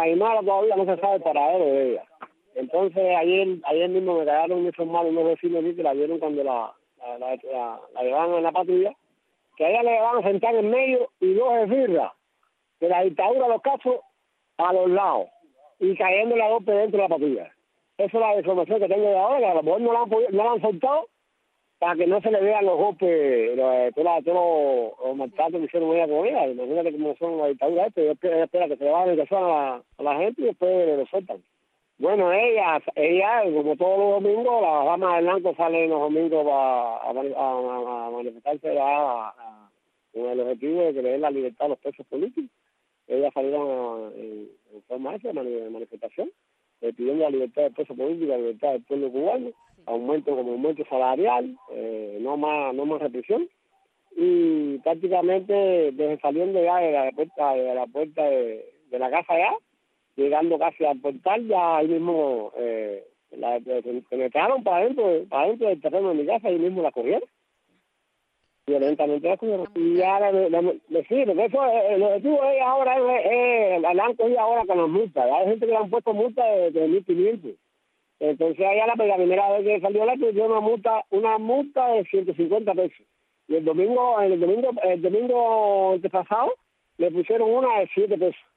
Aymara todavía no se sabe el paradero de ella. Entonces ayer mismo me quedaron informados unos vecinos que la vieron cuando la llevaban en la patrulla, que a ella le van a sentar en medio y dos esbirras de la dictadura de los casos a los lados y cayendo la golpe dentro de la patrulla. Esa es la información que tengo de ahora, que a lo mejor no la han soltado para que no se le vean los golpes, todos los maltratos que hicieron ella con ella. Imagínate cómo son las dictaduras estas, espera que se le bajen el a la gente y después lo sueltan. Bueno, ella, como todos los domingos, la dama del blanco sale los domingos a manifestarse con el objetivo de creer la libertad de los presos políticos. Ellas salieron en forma de manifestación, pidiendo la libertad del preso político, la libertad del pueblo cubano, aumento salarial, no más represión. Y prácticamente desde saliendo ya de la puerta de la casa ya, llegando casi al portal, ya ahí mismo penetraron para adentro del terreno de mi casa, ahí mismo la cogieron. Violentamente la cogieron. Y ya sí, porque eso, el objetivo de ella ahora la han cogido ahora con las multas. Hay gente que le han puesto multas de 1.500. Entonces allá la primera vez que salió la pusieron una multa de 150 pesos. Y el domingo antepasado le pusieron una de 7 pesos.